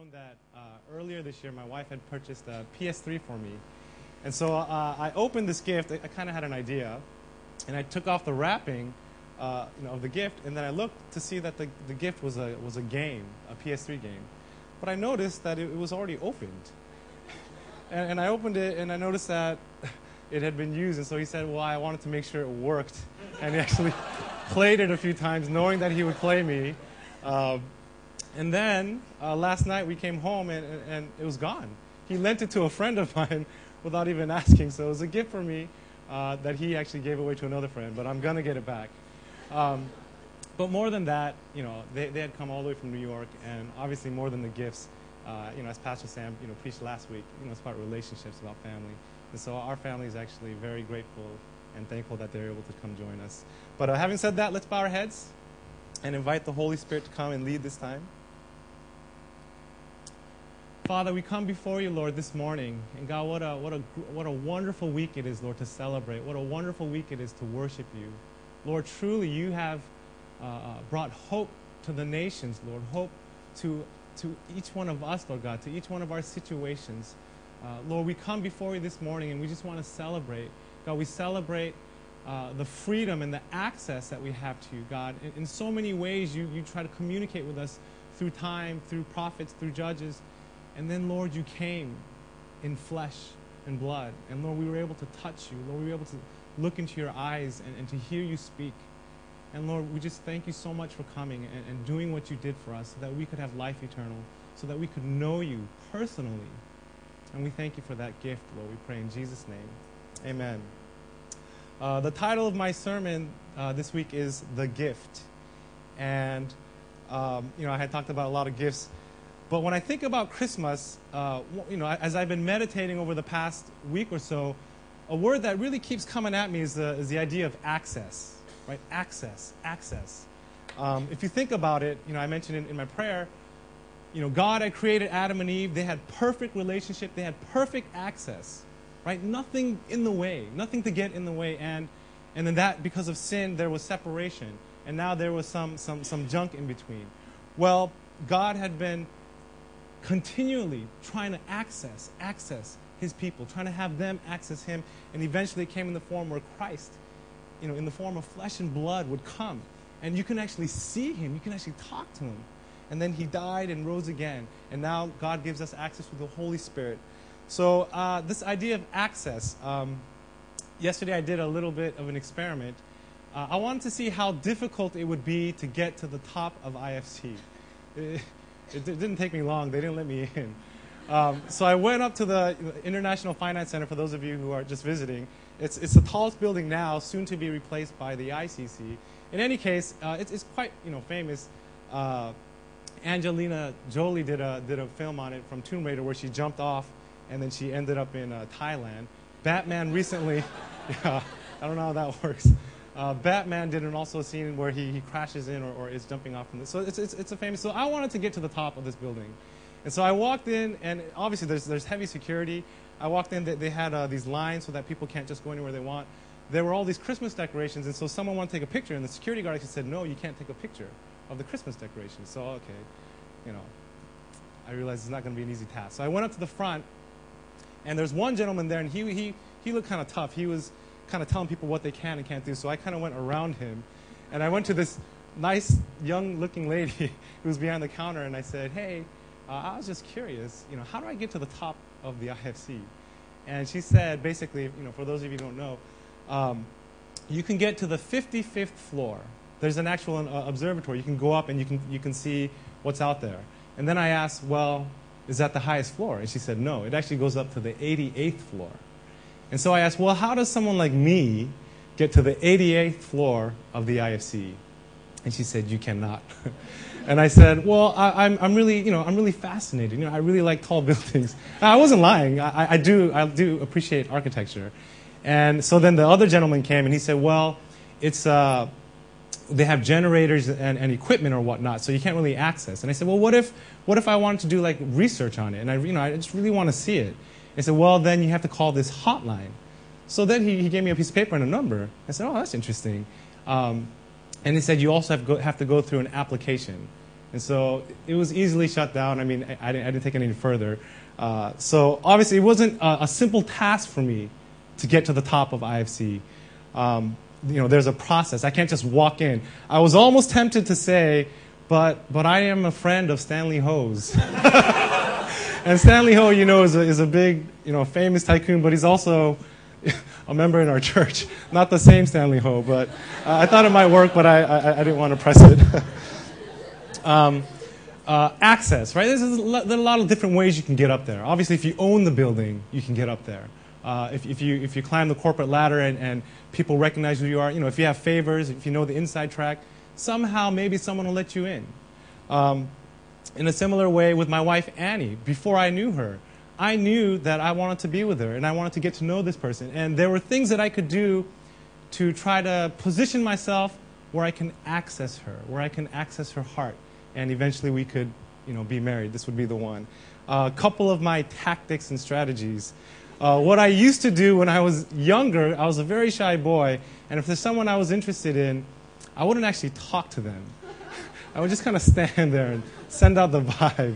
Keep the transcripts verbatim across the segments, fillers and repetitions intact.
known that uh, earlier this year my wife had purchased a P S three for me. And so uh, I opened this gift. I, I kind of had an idea. And I took off the wrapping uh, you know, of the gift, and then I looked to see that the, the gift was a, was a game, a P S three game. But I noticed that it, it was already opened. And, and I opened it, and I noticed that it had been used. And so he said, well, I wanted to make sure it worked. And he actually played it a few times, knowing that he would play me. Uh, and then uh, last night we came home, and, and, and it was gone. He lent it to a friend of mine without even asking. So it was a gift for me uh, that he actually gave away to another friend. But I'm going to get it back. Um, but more than that, you know, they, they had come all the way from New York. And obviously more than the gifts, uh, you know, as Pastor Sam, you know, preached last week, you know, it's about relationships, about family. And so our family is actually very grateful and thankful that they're able to come join us. But uh, having said that, let's bow our heads and invite the Holy Spirit to come and lead this time. Father, we come before you, Lord, this morning. And God, what a, what a, what a wonderful week it is, Lord, to celebrate. What a wonderful week it is to worship you. Lord, truly you have uh, brought hope to the nations, Lord, hope to, to each one of us, Lord God, to each one of our situations. Uh, Lord, we come before you this morning and we just want to celebrate. God, we celebrate uh, the freedom and the access that we have to you, God. In, in so many ways, you, you try to communicate with us through time, through prophets, through judges. And then, Lord, you came in flesh and blood. And, Lord, we were able to touch you. Lord, we were able to look into your eyes and, and to hear you speak. And, Lord, we just thank you so much for coming and, and doing what you did for us so that we could have life eternal, so that we could know you personally. And we thank you for that gift, Lord. We pray in Jesus' name. Amen. Uh, the title of my sermon uh, this week is The Gift. And, um, you know, I had talked about a lot of gifts. But when I think about Christmas, uh, you know, as I've been meditating over the past week or so, a word that really keeps coming at me is the, is the idea of access, right? Access, access. Um, if you think about it, you know, I mentioned in, in my prayer, you know, God had created Adam and Eve. They had perfect relationship. They had perfect access, right? Nothing in the way, nothing to get in the way. And, and then that, because of sin, there was separation. And now there was some, some, some junk in between. Well, God had been continually trying to access, access his people, trying to have them access him. And eventually it came in the form where Christ, you know, in the form of flesh and blood would come. And you can actually see him. You can actually talk to him. And then he died and rose again. And now God gives us access through the Holy Spirit. So uh, this idea of access, um, yesterday I did a little bit of an experiment. Uh, I wanted to see how difficult it would be to get to the top of I F C. It, it didn't take me long. They didn't let me in. Um, so I went up to the International Finance Center, for those of you who are just visiting. It's, it's the tallest building now, soon to be replaced by the I C C. In any case, uh, it's, it's quite you know famous. Uh, Angelina Jolie did a, did a film on it from Tomb Raider where she jumped off and then she ended up in uh, Thailand. Batman recently, yeah, I don't know how that works. Uh, Batman did an also a scene where he, he crashes in or, or is jumping off from this. So it's, it's, it's a famous, so I wanted to get to the top of this building. And so I walked in, and obviously there's, there's heavy security. I walked in, they, they had uh, these lines so that people can't just go anywhere they want. There were all these Christmas decorations, and so someone wanted to take a picture, and the security guard actually said, no, you can't take a picture of the Christmas decorations. So, okay, you know, I realized it's not going to be an easy task. So I went up to the front, and there's one gentleman there, and he, he, he looked kind of tough. He was kind of telling people what they can and can't do. So I kind of went around him, and I went to this nice, young-looking lady who was behind the counter, and I said, hey, uh, I was just curious, you know, how do I get to the top of the I F C? And she said, basically, you know, for those of you who don't know, um, you can get to the fifty-fifth floor. There's an actual uh, observatory. You can go up and you can, you can see what's out there. And then I asked, well, is that the highest floor? And she said, no, it actually goes up to the eighty-eighth floor. And so I asked, well, how does someone like me get to the eighty-eighth floor of the I F C? And she said, you cannot. And I said, well, I, I'm, I'm really, you know, I'm really fascinated. You know, I really like tall buildings. And I wasn't lying. I, I do, I do appreciate architecture. And so then the other gentleman came and he said, well, it's, uh, they have generators and, and equipment or whatnot, so you can't really access. And I said, well, what if, what if I wanted to do like research on it? And I, you know, I just really want to see it. I said, well, then you have to call this hotline. So then he, he gave me a piece of paper and a number. I said, oh, that's interesting. Um, and he said, you also have, go, have to go through an application. And so it was easily shut down. I mean, I, I, didn't, I didn't take it any further. Uh, so obviously, it wasn't a, a simple task for me to get to the top of I F C. Um, you know, there's a process. I can't just walk in. I was almost tempted to say, but but I am a friend of Stanley Ho's. And Stanley Ho, you know, is a, is a big, you know, famous tycoon, but he's also a member in our church. Not the same Stanley Ho, but uh, I thought it might work, but I, I, I didn't want to press it. um, uh, access, right? There's a, lot, there are a lot of different ways you can get up there. Obviously, if you own the building, you can get up there. Uh, if, if you if you climb the corporate ladder and, and people recognize who you are, you know, if you have favors, if you know the inside track, somehow maybe someone will let you in. Um, in a similar way with my wife, Annie, before I knew her, I knew that I wanted to be with her and I wanted to get to know this person. And there were things that I could do to try to position myself where I can access her, where I can access her heart. And eventually we could, you know, be married. This would be the one. Uh, a couple of my tactics and strategies. Uh, what I used to do when I was younger, I was a very shy boy, and if there's someone I was interested in, I wouldn't actually talk to them. I would just kind of stand there and send out the vibe.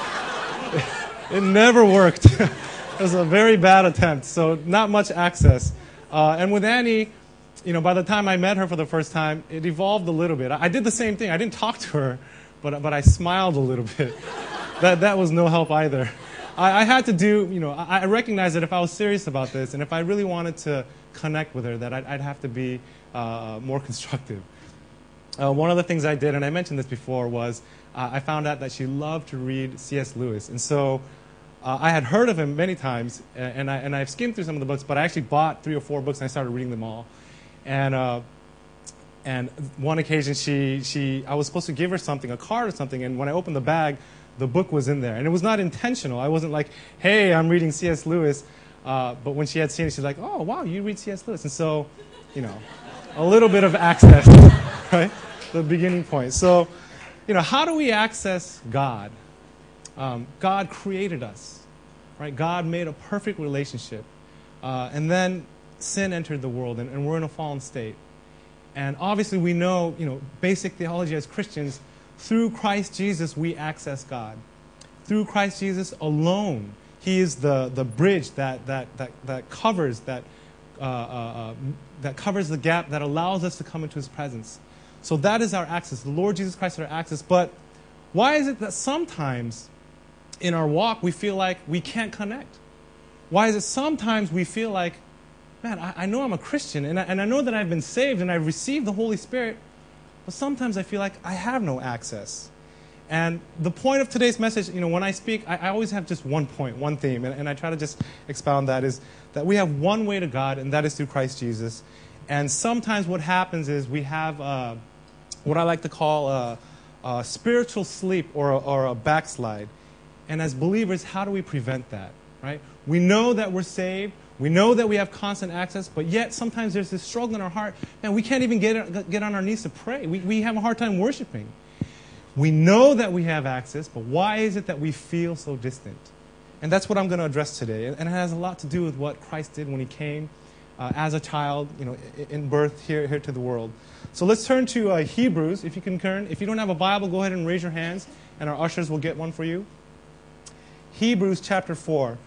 It, it never worked. It was a very bad attempt, so not much access. Uh, and with Annie, you know, by the time I met her for the first time, it evolved a little bit. I, I did the same thing. I didn't talk to her, but but I smiled a little bit. That that was no help either. I, I had to do, you know, I, I recognized that if I was serious about this and if I really wanted to connect with her, that I'd, I'd have to be uh, more constructive. Uh, one of the things I did, and I mentioned this before, was uh, I found out that she loved to read C S Lewis. And so uh, I had heard of him many times, and, I, and I've skimmed through some of the books, but I actually bought three or four books and I started reading them all. And uh, and one occasion, she, she I was supposed to give her something, a card or something, and when I opened the bag, the book was in there. And it was not intentional. I wasn't like, hey, I'm reading C S Lewis. Uh, but when she had seen it, she's like, oh, wow, you read C S Lewis. And so, you know, a little bit of access, right? The beginning point. So, you know, how do we access God? Um, God created us, right? God made a perfect relationship. Uh, and then sin entered the world, and, and we're in a fallen state. And obviously we know, you know, basic theology as Christians, through Christ Jesus we access God. Through Christ Jesus alone. He is the, the bridge that, that, that, that covers that, uh, uh, uh, that covers the gap that allows us to come into His presence. So that is our access. The Lord Jesus Christ is our access. But why is it that sometimes in our walk we feel like we can't connect? Why is it sometimes we feel like, man, I, I know I'm a Christian, and I, and I know that I've been saved, and I've received the Holy Spirit, but sometimes I feel like I have no access. And the point of today's message, you know, when I speak, I, I always have just one point, one theme, and, and I try to just expound that, is that we have one way to God, and that is through Christ Jesus. And sometimes what happens is we have uh, what I like to call a, a spiritual sleep or a, or a backslide. And as believers, how do we prevent that, right? We know that we're saved. We know that we have constant access, but yet sometimes there's this struggle in our heart. Man, we can't even get, get on our knees to pray. We, we have a hard time worshiping. We know that we have access, but why is it that we feel so distant? And that's what I'm going to address today. And it has a lot to do with what Christ did when He came uh, as a child, you know, in birth here, here to the world. So let's turn to uh, Hebrews, if you can turn. If you don't have a Bible, go ahead and raise your hands, and our ushers will get one for you. Hebrews chapter four.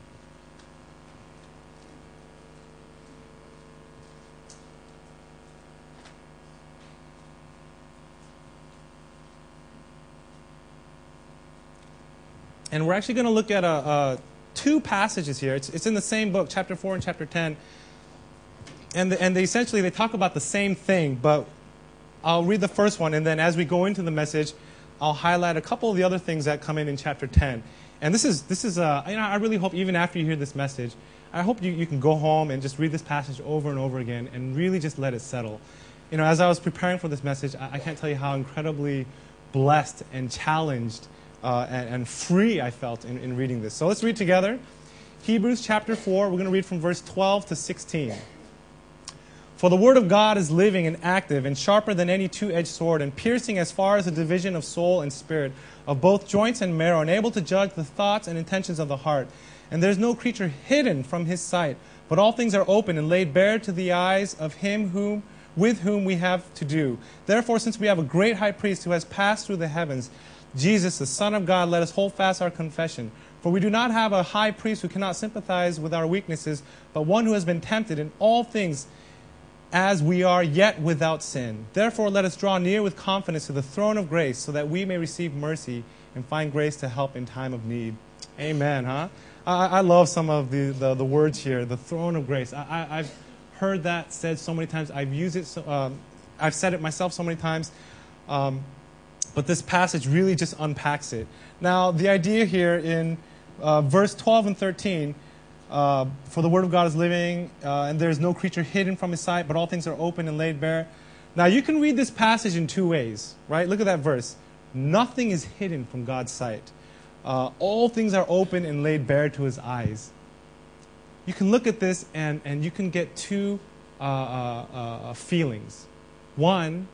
And we're actually going to look at a, a, two passages here. It's, it's in the same book, chapter four and chapter ten. And, the, and they essentially, they talk about the same thing, but I'll read the first one, and then as we go into the message, I'll highlight a couple of the other things that come in in chapter ten. And this is, this is uh, you know, I really hope even after you hear this message, I hope you, you can go home and just read this passage over and over again and really just let it settle. You know, as I was preparing for this message, I, I can't tell you how incredibly blessed and challenged Uh, and, and free I felt in, in reading this. So let's read together. Hebrews chapter four, we're going to read from verse twelve to sixteen. For the word of God is living and active and sharper than any two-edged sword, and piercing as far as the division of soul and spirit, of both joints and marrow, and able to judge the thoughts and intentions of the heart. And there is no creature hidden from His sight, but all things are open and laid bare to the eyes of Him whom with whom we have to do. Therefore, since we have a great high priest who has passed through the heavens, Jesus, the Son of God, let us hold fast our confession. For we do not have a high priest who cannot sympathize with our weaknesses, but one who has been tempted in all things as we are, yet without sin. Therefore, let us draw near with confidence to the throne of grace, so that we may receive mercy and find grace to help in time of need. Amen, huh? I, I love some of the, the, the words here, the throne of grace. I, I, I've heard that said so many times. I've used it, so, um, I've said it myself so many times. Um, but this passage really just unpacks it. Now, the idea here in uh, verse twelve and thirteen, Uh, for the word of God is living, uh, and there is no creature hidden from his sight, but all things are open and laid bare. Now, you can read this passage in two ways, right? Look at that verse. Nothing is hidden from God's sight. Uh, all things are open and laid bare to his eyes. You can look at this, and, and you can get two uh, uh, uh, feelings. One,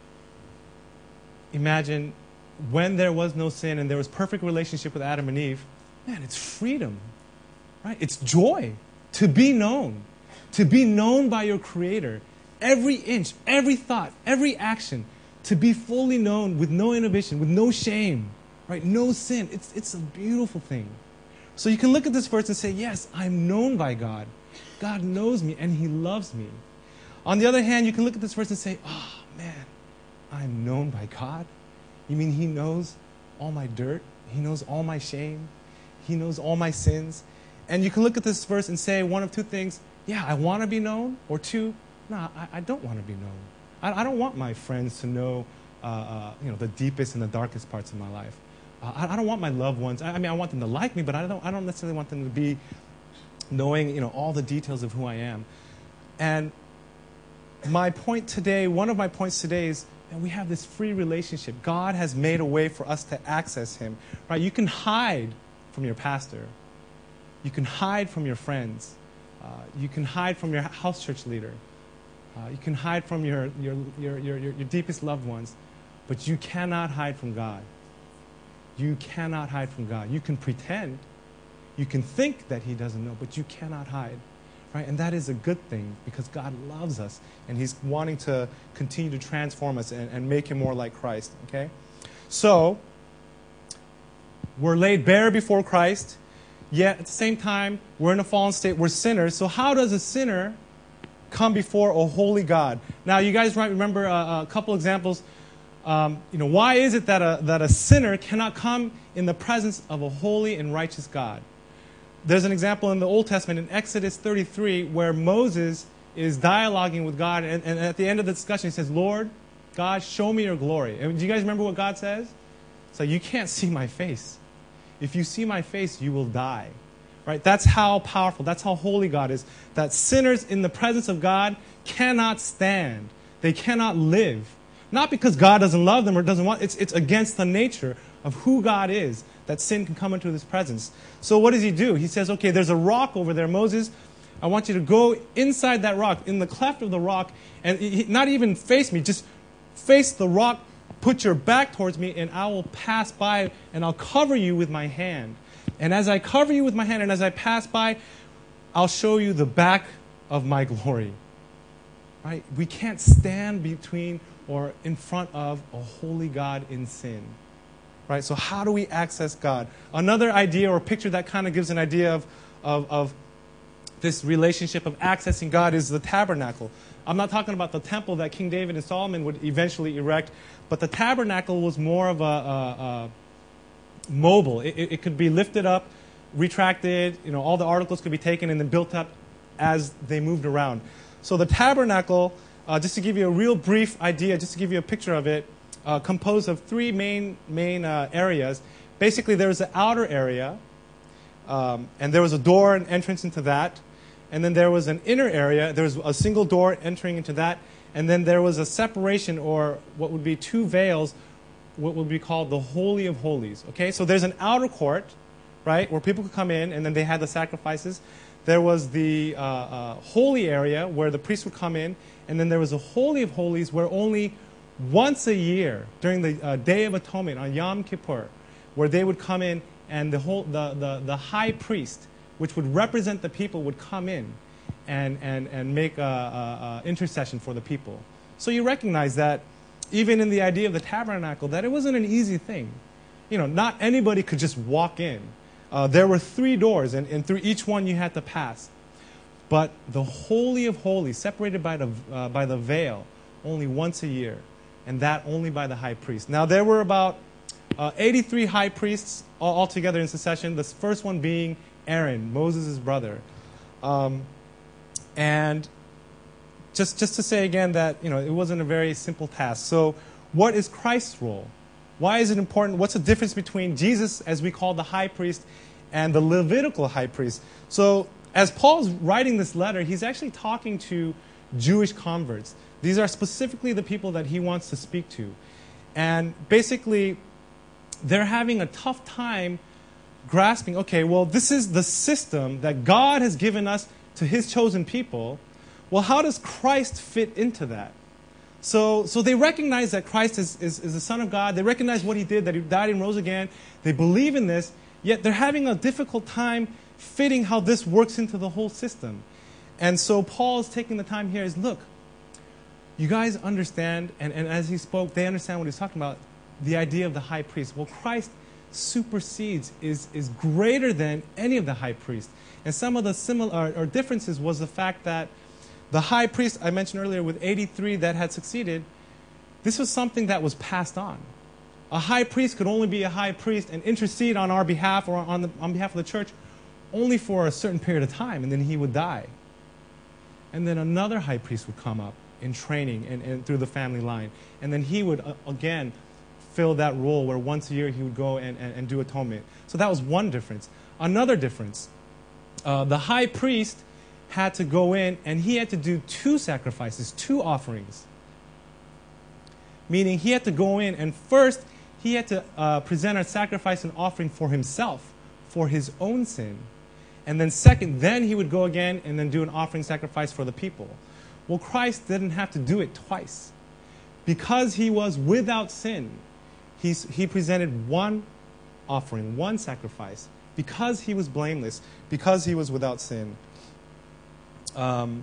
imagine when there was no sin and there was perfect relationship with Adam and Eve, man, it's freedom. Right? It's joy to be known, to be known by your Creator. Every inch, every thought, every action, to be fully known with no inhibition, with no shame, right? No sin. It's, it's a beautiful thing. So you can look at this verse and say, yes, I'm known by God. God knows me and He loves me. On the other hand, you can look at this verse and say, oh, man, I'm known by God? You mean He knows all my dirt? He knows all my shame? He knows all my sins? And you can look at this verse and say one of two things. Yeah, I want to be known. Or two, no, I, I don't want to be known. I, I don't want my friends to know, uh, uh, you know, the deepest and the darkest parts of my life. Uh, I, I don't want my loved ones. I, I mean, I want them to like me, but I don't. I don't necessarily want them to be knowing, you know, all the details of who I am. And my point today, one of my points today is that we have this free relationship. God has made a way for us to access Him. Right? You can hide from your pastor. You can hide from your friends. Uh, you can hide from your house church leader. Uh, you can hide from your, your, your, your, your, your deepest loved ones. But you cannot hide from God. You cannot hide from God. You can pretend. You can think that He doesn't know, but you cannot hide. Right? And that is a good thing because God loves us and He's wanting to continue to transform us and, and make Him more like Christ. Okay? So, we're laid bare before Christ. Yet, at the same time, we're in a fallen state. We're sinners. So how does a sinner come before a holy God? Now, you guys might remember a, a couple examples. Um, you know, why is it that a, that a sinner cannot come in the presence of a holy and righteous God? There's an example in the Old Testament in Exodus thirty-three where Moses is dialoguing with God. And, and at the end of the discussion, he says, Lord, God, show me your glory. And do you guys remember what God says? It's like, you can't see my face. If you see my face, you will die. Right? That's how powerful, that's how holy God is. That sinners in the presence of God cannot stand. They cannot live. Not because God doesn't love them or doesn't want, it's, it's against the nature of who God is that sin can come into His presence. So what does He do? He says, okay, there's a rock over there, Moses. I want you to go inside that rock, in the cleft of the rock, and he, not even face me, just face the rock. Put your back towards me, and I will pass by, and I'll cover you with my hand. And as I cover you with my hand, and as I pass by, I'll show you the back of my glory. Right? We can't stand between or in front of a holy God in sin. Right? So how do we access God? Another idea or picture that kind of gives an idea of, of, of this relationship of accessing God is the tabernacle. I'm not talking about the temple that King David and Solomon would eventually erect, but the tabernacle was more of a, a, a mobile. It, it, it could be lifted up, retracted, you know, all the articles could be taken and then built up as they moved around. So the tabernacle, uh, just to give you a real brief idea, just to give you a picture of it, uh, composed of three main, main uh, areas. Basically, there was the outer area, um, and there was a door and entrance into that. And then there was an inner area. There was a single door entering into that. And then there was a separation, or what would be two veils, what would be called the Holy of Holies. Okay, so there's an outer court, right, where people could come in, and then they had the sacrifices. There was the uh, uh, holy area where the priest would come in, and then there was a Holy of Holies where only once a year, during the uh, Day of Atonement on Yom Kippur, where they would come in, and the whole the the, the high priest, which would represent the people, would come in. and, and, and make a, a, a intercession for the people. So you recognize that even in the idea of the tabernacle, that it wasn't an easy thing. You know, not anybody could just walk in. Uh, there were three doors, and, and through each one you had to pass. But the Holy of Holies, separated by the, uh, by the veil, only once a year, and that only by the high priest. Now, there were about uh, eighty-three high priests all, all together in succession, the first one being Aaron, Moses' brother. Um, and just, just to say again that, you know, it wasn't a very simple task. So what is Christ's role? Why is it important? What's the difference between Jesus, as we call the high priest, and the Levitical high priest? So as Paul's writing this letter, he's actually talking to Jewish converts. These are specifically the people that he wants to speak to. And basically, they're having a tough time grasping, okay, well, this is the system that God has given us to his chosen people. Well, how does Christ fit into that? So, so they recognize that Christ is, is, is the Son of God. They recognize what he did, that he died and rose again. They believe in this, yet they're having a difficult time fitting how this works into the whole system. And so Paul is taking the time here is, look, you guys understand, and, and as he spoke, they understand what he's talking about, the idea of the high priest. Well, Christ supersedes, is, is greater than any of the high priests. And some of the similar or differences was the fact that the high priest, I mentioned earlier, with eighty-three that had succeeded, this was something that was passed on. A high priest could only be a high priest and intercede on our behalf or on, the, on behalf of the church only for a certain period of time, and then he would die. And then another high priest would come up in training and, and through the family line. And then he would, uh, again, fill that role where once a year he would go and, and, and do atonement. So that was one difference. Another difference, uh, the high priest had to go in and he had to do two sacrifices, two offerings. Meaning he had to go in and first he had to uh, present a sacrifice and offering for himself, for his own sin. And then second, then he would go again and then do an offering sacrifice for the people. Well, Christ didn't have to do it twice. Because he was without sin, he's, he presented one offering, one sacrifice. Because he was blameless, because he was without sin. Um,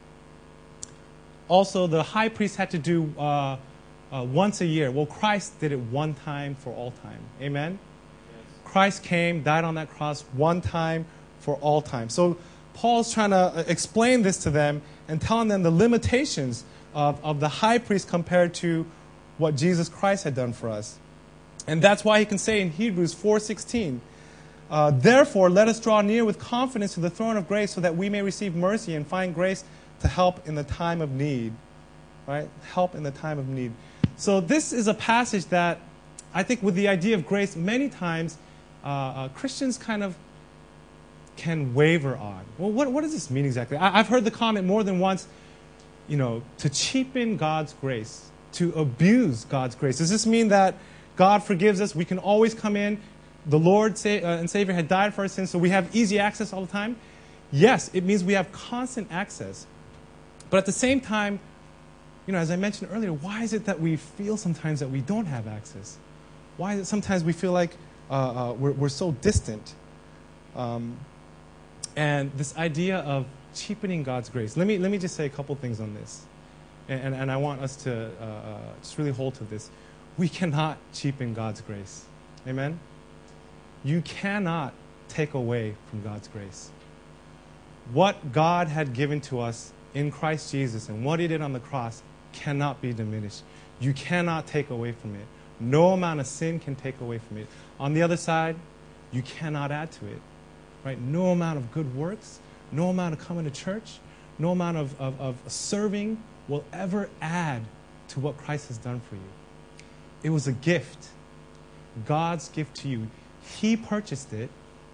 also, the high priest had to do uh, uh, once a year. Well, Christ did it one time for all time. Amen? Yes. Christ came, died on that cross one time for all time. So Paul's trying to explain this to them and telling them the limitations of, of the high priest compared to what Jesus Christ had done for us. And that's why he can say in Hebrews four sixteen, Uh, therefore, let us draw near with confidence to the throne of grace so that we may receive mercy and find grace to help in the time of need. Right? Help in the time of need. So this is a passage that I think with the idea of grace, many times uh, uh, Christians kind of can waver on. Well, what, what does this mean exactly? I, I've heard the comment more than once, you know, to cheapen God's grace, to abuse God's grace. Does this mean that God forgives us? We can always come in. The Lord and Savior had died for our sins, so we have easy access all the time? Yes, it means we have constant access. But at the same time, you know, as I mentioned earlier, why is it that we feel sometimes that we don't have access? Why is it sometimes we feel like uh, uh, we're, we're so distant? Um, and this idea of cheapening God's grace. Let me, let me just say a couple things on this. And, and, and I want us to uh, uh, just really hold to this. We cannot cheapen God's grace. Amen? You cannot take away from God's grace. What God had given to us in Christ Jesus and what he did on the cross cannot be diminished. You cannot take away from it. No amount of sin can take away from it. On the other side, you cannot add to it. Right? No amount of good works, no amount of coming to church, no amount of, of, of serving will ever add to what Christ has done for you. It was a gift. God's gift to you. He purchased it.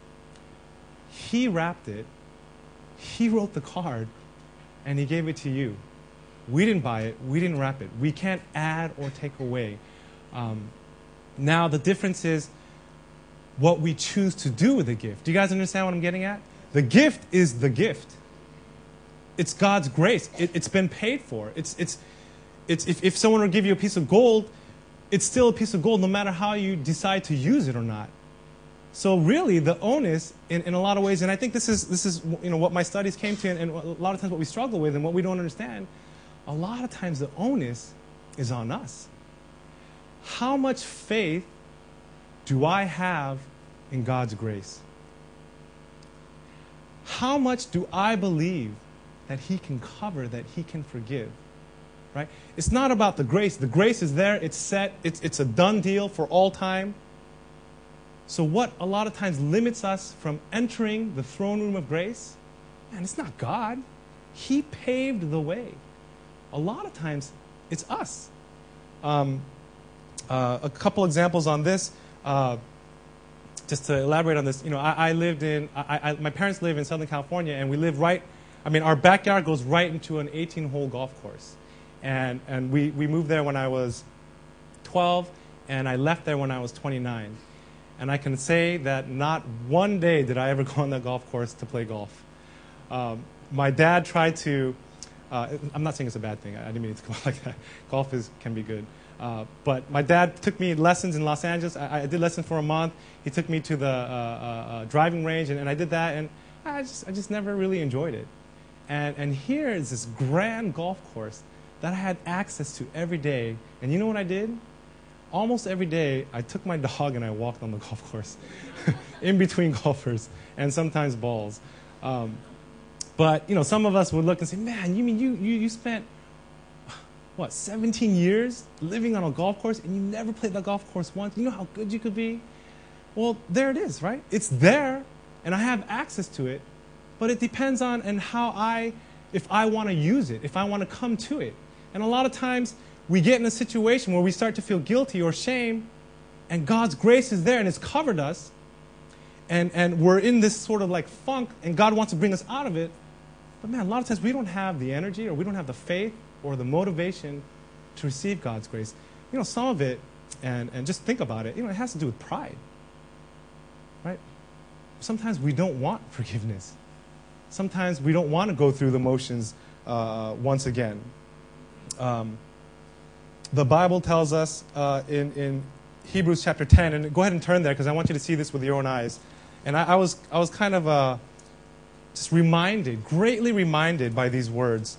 He wrapped it. He wrote the card. And he gave it to you. We didn't buy it. We didn't wrap it. We can't add or take away. Um, now, the difference is what we choose to do with the gift. Do you guys understand what I'm getting at? The gift is the gift. It's God's grace. It, it's been paid for. It's, it's, it's, if, if someone were to give you a piece of gold, it's still a piece of gold no matter how you decide to use it or not. So really, the onus, in, in a lot of ways, and I think this is this is you know what my studies came to, and, and a lot of times what we struggle with, and what we don't understand. A lot of times, the onus is on us. How much faith do I have in God's grace? How much do I believe that He can cover, that He can forgive? Right? It's not about the grace. The grace is there. It's set. It's it's a done deal for all time. So what a lot of times limits us from entering the throne room of grace, man, it's not God. He paved the way. A lot of times, it's us. Um, uh, a couple examples on this, uh, just to elaborate on this. You know, I, I lived in, I, I, my parents live in Southern California, and we live right, I mean, our backyard goes right into an eighteen-hole golf course. And, and we, we moved there when I was twelve, and I left there when I was twenty-nine. And I can say that not one day did I ever go on that golf course to play golf. Um, my dad tried to, uh, I'm not saying it's a bad thing. I didn't mean it to go like that. Golf is, can be good. Uh, but my dad took me lessons in Los Angeles. I, I did lessons for a month. He took me to the uh, uh, uh, driving range, and, and I did that. And I just, I just never really enjoyed it. And, and here is this grand golf course that I had access to every day. And you know what I did? Almost every day, I took my dog and I walked on the golf course in between golfers and sometimes balls. Um, but, you know, some of us would look and say, man, you mean you, you, you spent, what, seventeen years living on a golf course and you never played the golf course once? You know how good you could be? Well, there it is, right? It's there, and I have access to it, but it depends on and how I, if I want to use it, if I want to come to it. And a lot of times, we get in a situation where we start to feel guilty or shame, and God's grace is there and it's covered us, and, and we're in this sort of like funk, and God wants to bring us out of it. But man, a lot of times we don't have the energy, or we don't have the faith or the motivation to receive God's grace. You know, some of it, and, and just think about it, you know, it has to do with pride, right? Sometimes we don't want forgiveness. Sometimes we don't want to go through the motions uh, once again. Um, The Bible tells us uh, in, in Hebrews chapter ten, and go ahead and turn there because I want you to see this with your own eyes. And I, I was I was kind of uh, just reminded, greatly reminded by these words.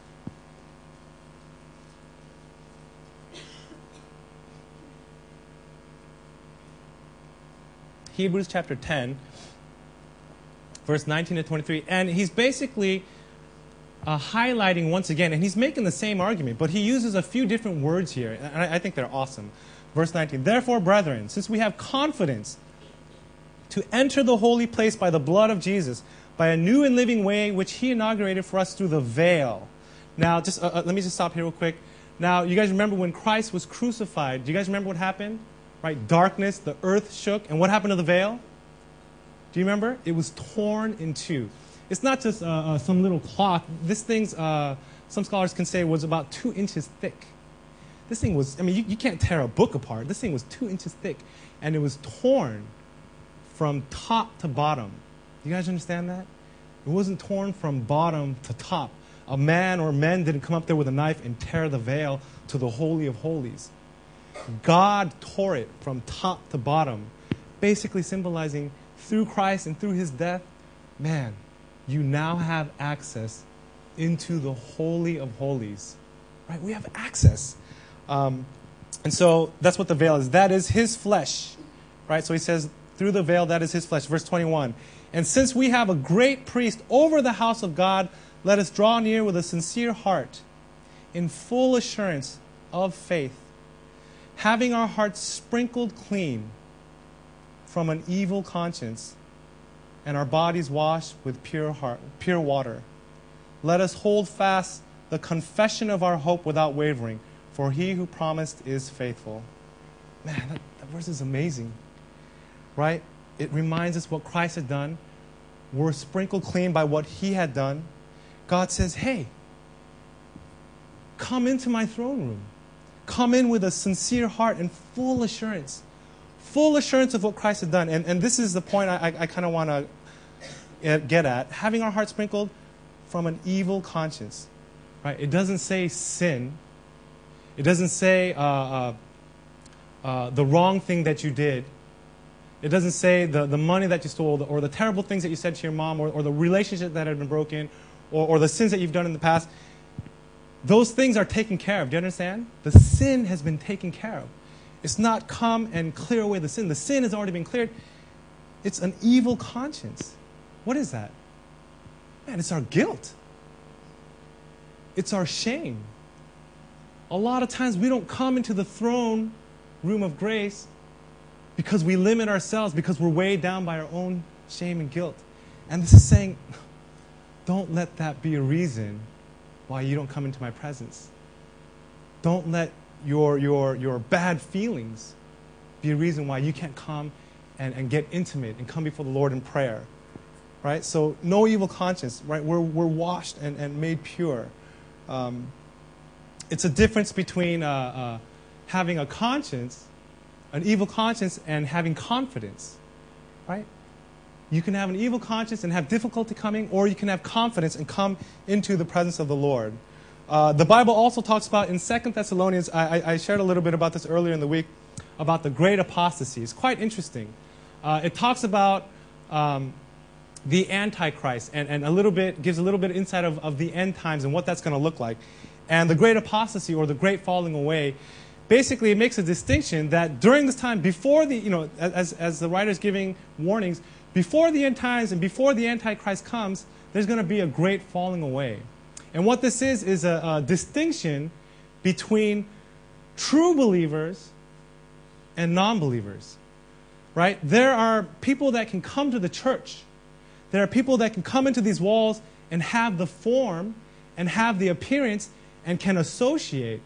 Hebrews chapter ten, verse nineteen to twenty-three, and he's basically Uh, highlighting once again, and he's making the same argument, but he uses a few different words here, and I, I think they're awesome. Verse nineteen, therefore, brethren, since we have confidence to enter the holy place by the blood of Jesus, by a new and living way which he inaugurated for us through the veil. Now, just uh, uh, let me just stop here real quick. Now, you guys remember when Christ was crucified, do you guys remember what happened? Right, darkness, the earth shook, and what happened to the veil? Do you remember? It was torn in two. It's not just uh, uh, some little cloth. This thing's, uh, some scholars can say, was about two inches thick. This thing was, I mean, you, you can't tear a book apart. This thing was two inches thick, and it was torn from top to bottom. You guys understand that? It wasn't torn from bottom to top. A man or men didn't come up there with a knife and tear the veil to the Holy of Holies. God tore it from top to bottom, basically symbolizing through Christ and through his death, man, you now have access into the Holy of Holies. Right? We have access. Um, and so that's what the veil is. That is his flesh. Right? So he says, through the veil, that is his flesh. Verse twenty-one. And since we have a great priest over the house of God, let us draw near with a sincere heart, in full assurance of faith, having our hearts sprinkled clean from an evil conscience, and our bodies washed with pure heart, pure water. Let us hold fast the confession of our hope without wavering, for he who promised is faithful. Man, that, that verse is amazing, right? It reminds us what Christ had done. We're sprinkled clean by what he had done. God says, hey, come into my throne room. Come in with a sincere heart and full assurance. Full assurance of what Christ had done. And, and this is the point I, I, I kind of want to get at. Having our hearts sprinkled from an evil conscience. Right? It doesn't say sin. It doesn't say uh, uh, uh, the wrong thing that you did. It doesn't say the, the money that you stole or the terrible things that you said to your mom or, or the relationship that had been broken or, or the sins that you've done in the past. Those things are taken care of. Do you understand? The sin has been taken care of. It's not come and clear away the sin. The sin has already been cleared. It's an evil conscience. What is that? Man, it's our guilt. It's our shame. A lot of times we don't come into the throne room of grace because we limit ourselves, because we're weighed down by our own shame and guilt. And this is saying, don't let that be a reason why you don't come into my presence. Don't let your, your, your bad feelings be a reason why you can't come and, and get intimate and come before the Lord in prayer. Right? So no evil conscience, right? We're, we're washed and, and made pure. Um, it's a difference between uh, uh, having a conscience, an evil conscience, and having confidence. Right? You can have an evil conscience and have difficulty coming, or you can have confidence and come into the presence of the Lord. Uh, the Bible also talks about in Second Thessalonians, I, I shared a little bit about this earlier in the week, about the great apostasy. It's quite interesting. Uh, it talks about um, the Antichrist and, and a little bit, gives a little bit of insight of, of the end times and what that's going to look like. And the great apostasy or the great falling away, basically it makes a distinction that during this time, before the, you know, as, as the writer's giving warnings, before the end times and before the Antichrist comes, there's going to be a great falling away. And what this is, is a, a distinction between true believers and non-believers. Right? There are people that can come to the church. There are people that can come into these walls and have the form and have the appearance and can associate,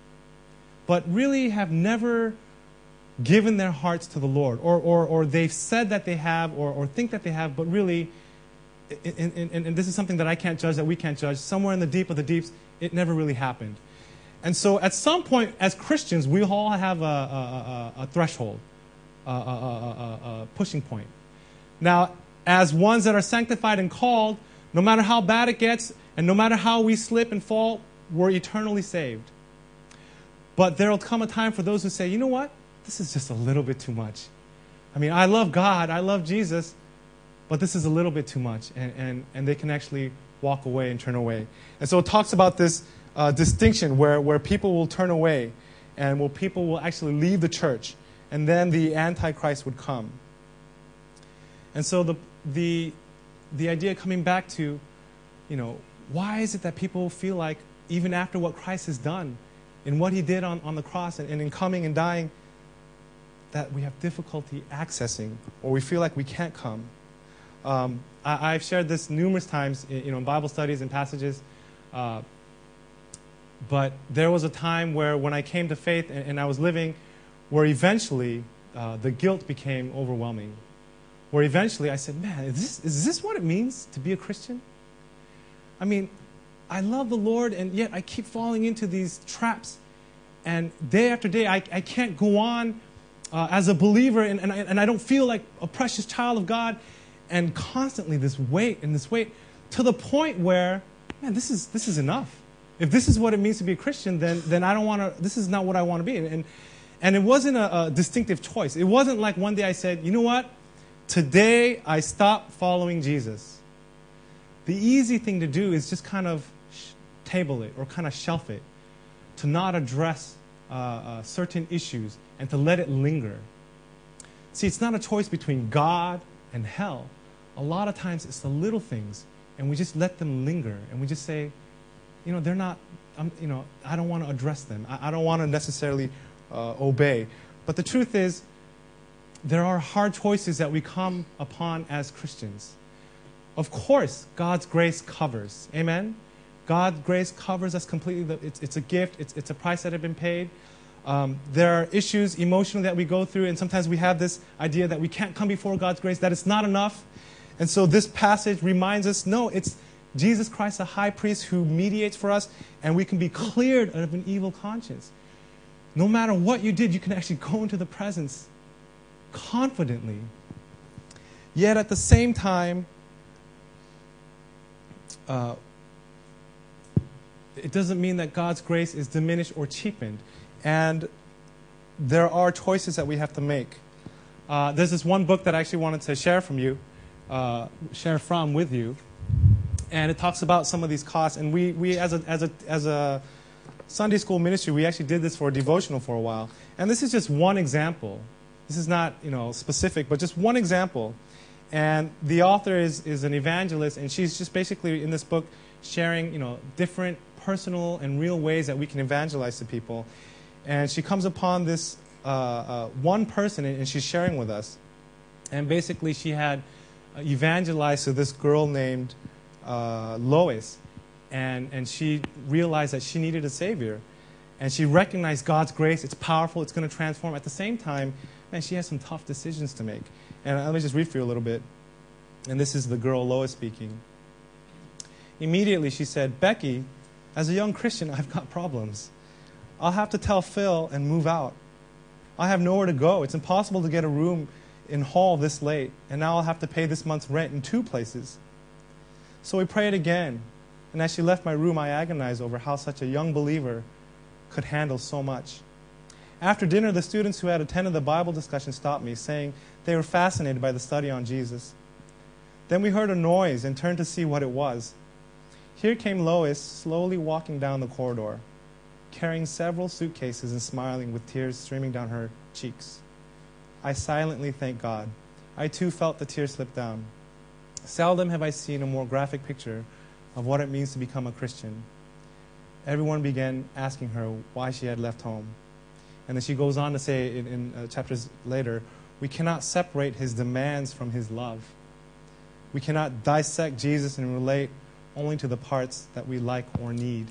but really have never given their hearts to the Lord, or or, or they've said that they have, or, or think that they have, but really, and, and, and this is something that I can't judge, that we can't judge, somewhere in the deep of the deeps, it never really happened. And so at some point, as Christians, we all have a, a, a, a threshold, a, a, a, a pushing point. Now, as ones that are sanctified and called, no matter how bad it gets, and no matter how we slip and fall, we're eternally saved. But there will come a time for those who say, you know what? This is just a little bit too much. I mean, I love God, I love Jesus, but this is a little bit too much. And, and, and they can actually walk away and turn away. And so it talks about this uh, distinction where, where people will turn away and where people will actually leave the church. And then the Antichrist would come. And so the, the, the idea coming back to, you know, why is it that people feel like even after what Christ has done and what he did on, on the cross and, and in coming and dying, that we have difficulty accessing, or we feel like we can't come. Um, I, I've shared this numerous times, in, you know, in Bible studies and passages. Uh, but there was a time where, when I came to faith and, and I was living, where eventually uh, the guilt became overwhelming. Where eventually I said, "Man, is this is this what it means to be a Christian? I mean, I love the Lord, and yet I keep falling into these traps, and day after day, I I can't go on." Uh, as a believer, and, and, I, and I don't feel like a precious child of God, and constantly this weight and this weight, to the point where, man, this is this is enough. If this is what it means to be a Christian, then then I don't want to. This is not what I want to be. And and, and it wasn't a, a distinctive choice. It wasn't like one day I said, you know what, today I stop following Jesus. The easy thing to do is just kind of sh- table it or kind of shelf it, to not address uh, uh, certain issues, and to let it linger. See, it's not a choice between God and hell. A lot of times it's the little things, and we just let them linger, and we just say, you know, they're not, I'm, you know, I don't want to address them. I, I don't want to necessarily uh, obey. But the truth is, there are hard choices that we come upon as Christians. Of course, God's grace covers. Amen? God's grace covers us completely. It's, it's a gift. It's, it's a price that had been paid. Um, there are issues emotionally that we go through, and sometimes we have this idea that we can't come before God's grace, that it's not enough. And so this passage reminds us, no, it's Jesus Christ, the high priest, who mediates for us, and we can be cleared of an evil conscience. No matter what you did, you can actually go into the presence confidently. Yet at the same time, uh, it doesn't mean that God's grace is diminished or cheapened. And there are choices that we have to make. uh, there's this one book that I actually wanted to share from you, uh, share from with you, and it talks about some of these costs. And we, we as a as a as a Sunday school ministry, we actually did this for a devotional for a while. And this is just one example. This is not, you know, specific, but just one example. And the author is is an evangelist, and she's just basically in this book sharing, you know, different personal and real ways that we can evangelize to people. And she comes upon this uh, uh, one person, and she's sharing with us. And basically, she had evangelized to this girl named uh, Lois, and and she realized that she needed a savior, and she recognized God's grace. It's powerful. It's going to transform. At the same time, man, she has some tough decisions to make. And let me just read for you a little bit. And this is the girl Lois speaking. Immediately, she said, "Becky, as a young Christian, I've got problems. I'll have to tell Phil and move out. I have nowhere to go. It's impossible to get a room in hall this late, and now I'll have to pay this month's rent in two places." So we prayed again, and as she left my room, I agonized over how such a young believer could handle so much. After dinner, the students who had attended the Bible discussion stopped me, saying they were fascinated by the study on Jesus. Then we heard a noise and turned to see what it was. Here came Lois, slowly walking down the corridor, carrying several suitcases and smiling with tears streaming down her cheeks. I silently thanked God. I too felt the tears slip down. Seldom have I seen a more graphic picture of what it means to become a Christian. Everyone began asking her why she had left home. And then she goes on to say in, in uh, chapters later, we cannot separate his demands from his love. We cannot dissect Jesus and relate only to the parts that we like or need.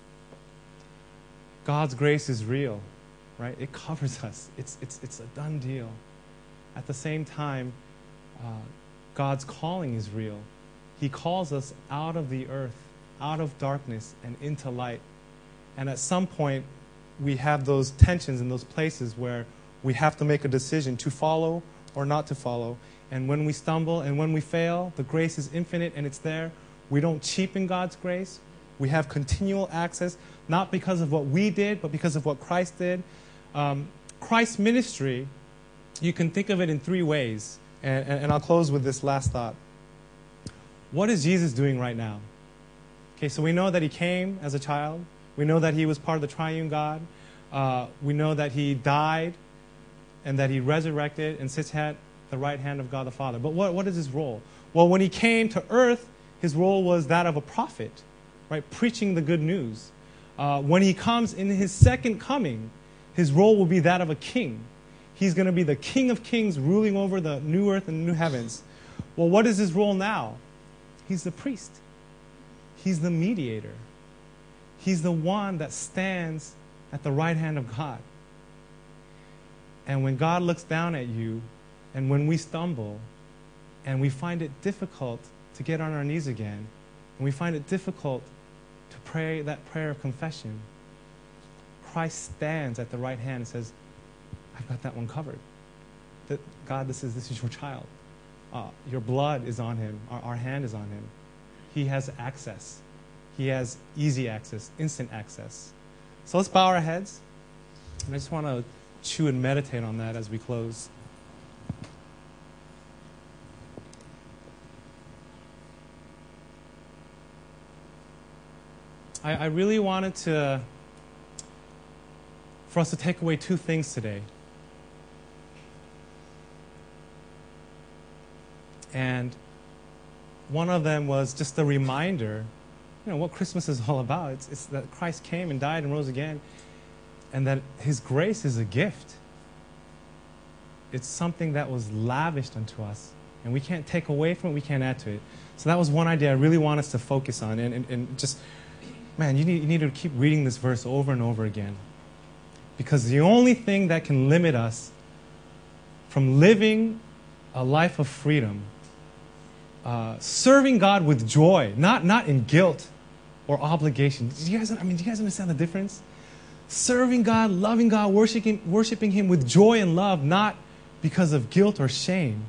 God's grace is real, right? It covers us. It's, it's, it's a done deal. At the same time, uh, God's calling is real. He calls us out of the earth, out of darkness, and into light. And at some point, we have those tensions in those places where we have to make a decision to follow or not to follow. And when we stumble and when we fail, the grace is infinite and it's there. We don't cheapen God's grace. We have continual access, not because of what we did, but because of what Christ did. Um, Christ's ministry, you can think of it in three ways. And, and, and I'll close with this last thought. What is Jesus doing right now? Okay, so we know that he came as a child. We know that he was part of the triune God. Uh, we know that he died and that he resurrected and sits at the right hand of God the Father. But what, what is his role? Well, when he came to earth, his role was that of a prophet, right? Preaching the good news. Uh, when he comes in his second coming, his role will be that of a king. He's going to be the King of Kings ruling over the new earth and new heavens. Well, what is his role now? He's the priest. He's the mediator. He's the one that stands at the right hand of God. And when God looks down at you, and when we stumble, and we find it difficult to get on our knees again, and we find it difficult to pray that prayer of confession, Christ stands at the right hand and says, I've got that one covered. That God, this is this is your child. Uh, your blood is on him. Our, our hand is on him. He has access. He has easy access, instant access. So let's bow our heads. And I just want to chew and meditate on that as we close. I, I really wanted to, for us to take away two things today. And one of them was just a reminder, you know, what Christmas is all about. It's, it's that Christ came and died and rose again, and that his grace is a gift. It's something that was lavished unto us, and we can't take away from it, we can't add to it. So that was one idea I really want us to focus on, and, and, and just, man, you need, you need to keep reading this verse over and over again. Because the only thing that can limit us from living a life of freedom, Uh, serving God with joy, not not in guilt or obligation. Do you guys, I mean, do you guys understand the difference? Serving God, loving God, worshiping, worshiping Him with joy and love, not because of guilt or shame.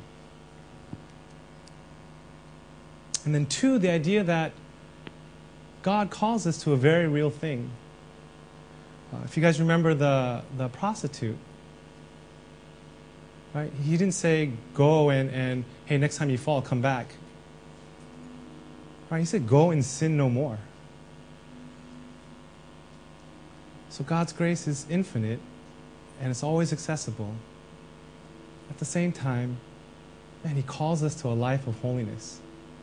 And then two, the idea that God calls us to a very real thing. Uh, if you guys remember the, the prostitute, Right? He didn't say, go and, and hey, next time you fall, come back. Right? He said, go and sin no more. So God's grace is infinite, and it's always accessible. At the same time, man, He calls us to a life of holiness.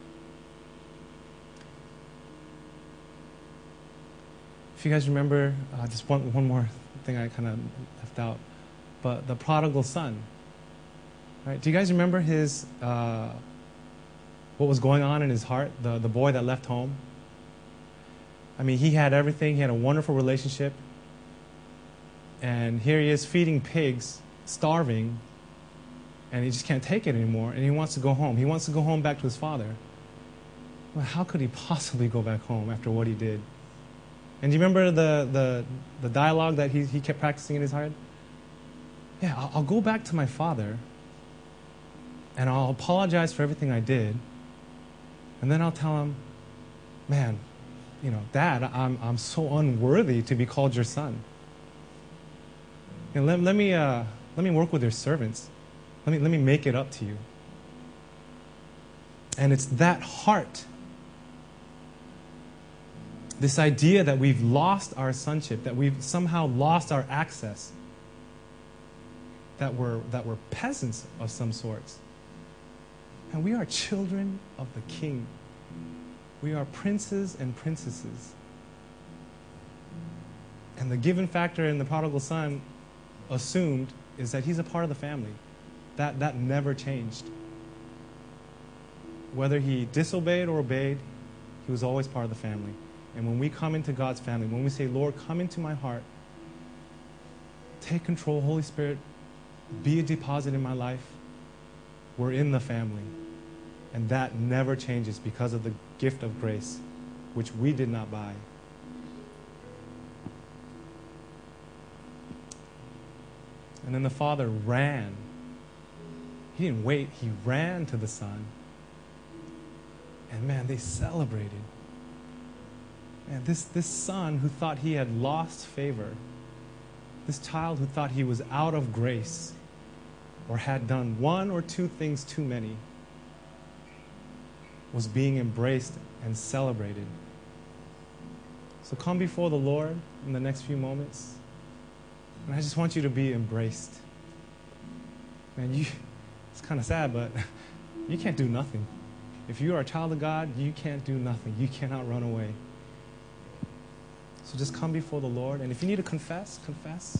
If you guys remember, uh, just one, one more thing I kind of left out, but the prodigal son. Right? Do you guys remember his uh, what was going on in his heart? The the boy that left home. I mean, he had everything. He had a wonderful relationship, and here he is feeding pigs, starving, and he just can't take it anymore. And he wants to go home. He wants to go home back to his father. Well, how could he possibly go back home after what he did? And do you remember the the, the dialogue that he he kept practicing in his heart? Yeah, I'll, I'll go back to my father. And I'll apologize for everything I did. And then I'll tell him, man, you know, Dad, I'm I'm so unworthy to be called your son. And let, let me uh, let me work with your servants. Let me let me make it up to you. And it's that heart, this idea that we've lost our sonship, that we've somehow lost our access, that we're that we're peasants of some sorts. And we are children of the King. We are princes and princesses. And the given factor in the prodigal son assumed is that he's a part of the family. That, that never changed. Whether he disobeyed or obeyed, he was always part of the family. And when we come into God's family, when we say, Lord, come into my heart, take control, Holy Spirit, be a deposit in my life, we're in the family. And that never changes because of the gift of grace, which we did not buy. And then the father ran. He didn't wait. He ran to the son. And man, they celebrated. And this, this son who thought he had lost favor, this child who thought he was out of grace, or had done one or two things too many, was being embraced and celebrated. So come before the Lord in the next few moments, and I just want you to be embraced. Man, you, it's kind of sad, but you can't do nothing. If you are a child of God, you can't do nothing. You cannot run away. So just come before the Lord, and if you need to confess, confess.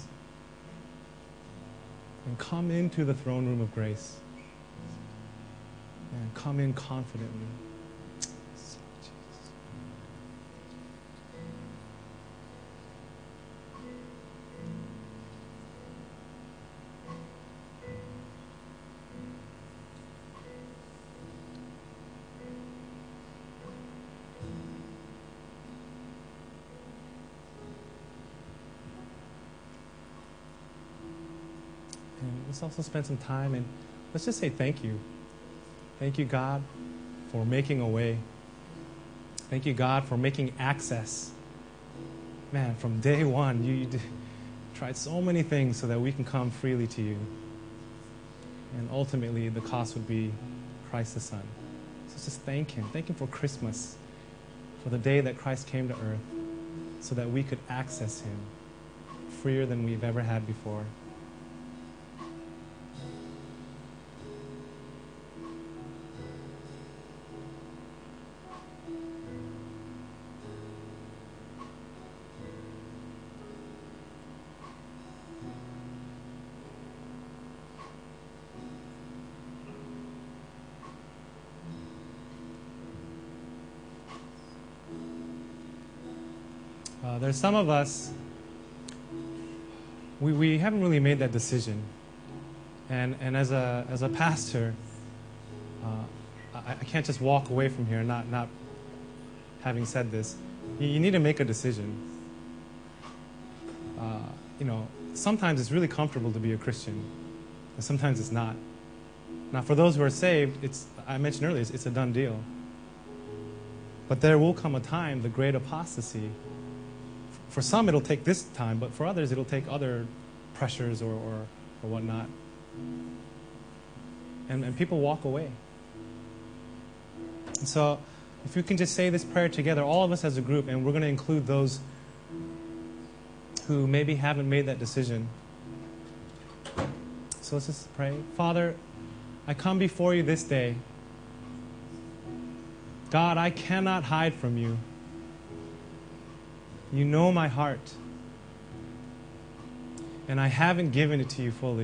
And come into the throne room of grace. And come in confidently. And let's also spend some time and let's just say thank you. Thank you, God, for making a way. Thank you, God, for making access. Man, from day one, you, you did, tried so many things so that we can come freely to you. And ultimately, the cost would be Christ the Son. So just thank Him. Thank Him for Christmas, for the day that Christ came to earth, so that we could access Him freer than we've ever had before. Uh, there's some of us, we, we haven't really made that decision. And, and as a, as a pastor, uh, I, I can't just walk away from here not, not having said this. You, you need to make a decision. Uh, you know, sometimes it's really comfortable to be a Christian, and sometimes it's not. Now, for those who are saved, it's, I mentioned earlier, it's, it's a done deal. But there will come a time, the great apostasy. For some, it'll take this time, but for others, it'll take other pressures or, or, or whatnot. and, and people walk away. And so if you can just say this prayer together, all of us as a group, and we're going to include those who maybe haven't made that decision. So let's just pray. Father, I come before you this day. God, I cannot hide from you. You know my heart. And I haven't given it to you fully.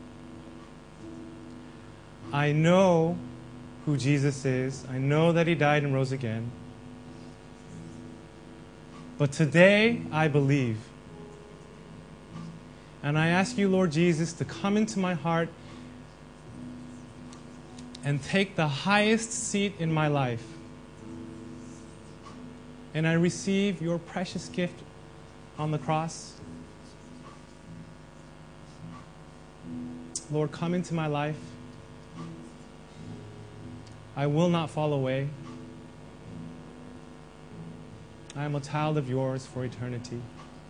I know who Jesus is. I know that he died and rose again. But today, I believe. And I ask you, Lord Jesus, to come into my heart and take the highest seat in my life. And I receive your precious gift on the cross. Lord, come into my life. I will not fall away. I am a child of yours for eternity.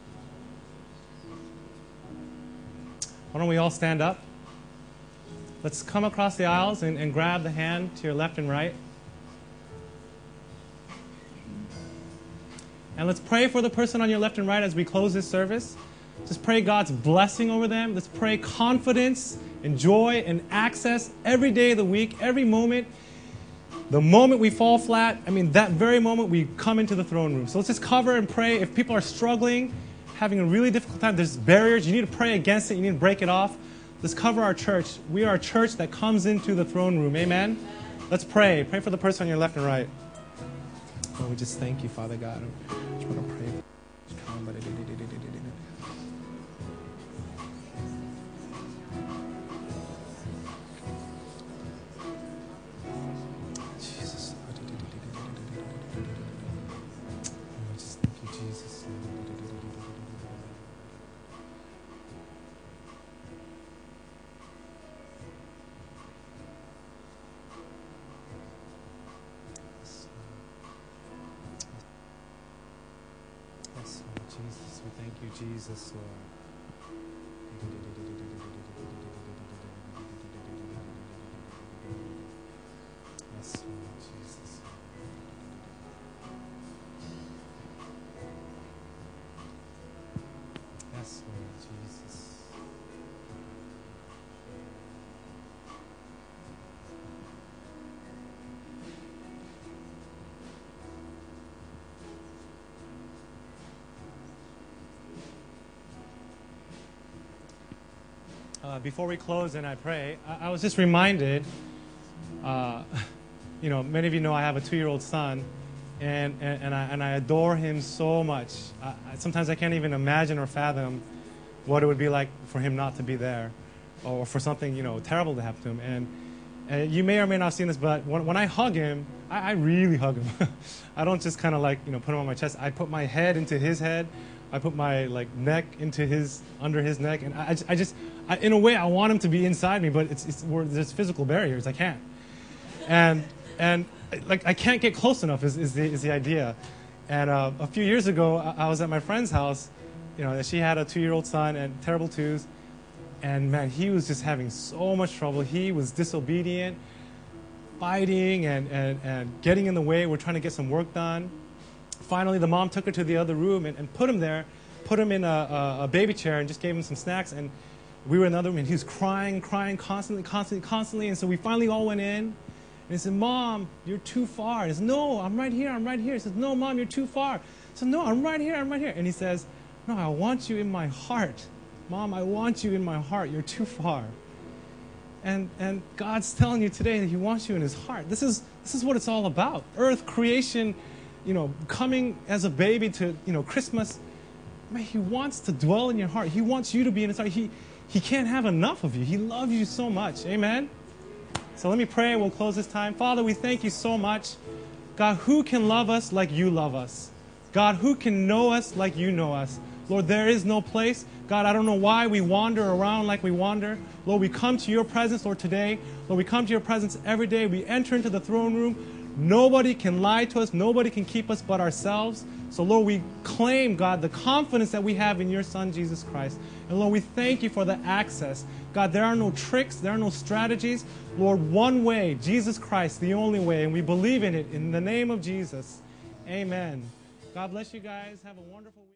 Why don't we all stand up? Let's come across the aisles and, and grab the hand to your left and right. And let's pray for the person on your left and right as we close this service. Just pray God's blessing over them. Let's pray confidence and joy and access every day of the week, every moment. The moment we fall flat, I mean, that very moment we come into the throne room. So let's just cover and pray. If people are struggling, having a really difficult time, there's barriers. You need to pray against it. You need to break it off. Let's cover our church. We are a church that comes into the throne room. Amen? Let's pray. Pray for the person on your left and right. Lord, we just thank you, Father God. I just want to pray. Jesus. I just thank you, Jesus. Yes, Lord Jesus, we thank you, Jesus, Lord. Yes, Lord Jesus. Yes, Lord Jesus. Uh, before we close and I pray, I, I was just reminded, uh, you know, many of you know I have a two-year-old son, and, and, and, I, and I adore him so much. I, I, sometimes I can't even imagine or fathom what it would be like for him not to be there, or for something, you know, terrible to happen to him. And, and you may or may not have seen this, but when, when I hug him, I, I really hug him. I don't just kind of like, you know, put him on my chest. I put my head into his head. I put my like neck into his, under his neck, and I, I just, I, in a way, I want him to be inside me, but it's, it's we're, there's physical barriers. I can't, and and like I can't get close enough is, is the is the idea. And uh, a few years ago, I, I was at my friend's house. You know, she had a two-year-old son and terrible twos, and man, he was just having so much trouble. He was disobedient, fighting, and and and getting in the way. We're trying to get some work done. Finally, the mom took her to the other room and, and put him there, put him in a, a, a baby chair and just gave him some snacks. And we were in the other room, and he was crying, crying constantly, constantly, constantly. And so we finally all went in. And he said, "Mom, you're too far." He said, "No, I'm right here, I'm right here." He said, "No, Mom, you're too far." I said, "No, I'm right here, I'm right here." And he says, "No, I want you in my heart. Mom, I want you in my heart. You're too far." And and God's telling you today that he wants you in his heart. This is this is what it's all about. Earth, creation, you know, coming as a baby to, you know, Christmas. Man, he wants to dwell in your heart. He wants you to be in his heart. He, he can't have enough of you. He loves you so much. Amen? So let me pray and we'll close this time. Father, we thank you so much. God, who can love us like you love us? God, who can know us like you know us? Lord, there is no place. God, I don't know why we wander around like we wander. Lord, we come to your presence, Lord, today. Lord, we come to your presence every day. We enter into the throne room. Nobody can lie to us. Nobody can keep us but ourselves. So, Lord, we claim, God, the confidence that we have in your Son, Jesus Christ. And, Lord, we thank you for the access. God, there are no tricks. There are no strategies. Lord, one way, Jesus Christ, the only way. And we believe in it in the name of Jesus. Amen. God bless you guys. Have a wonderful week.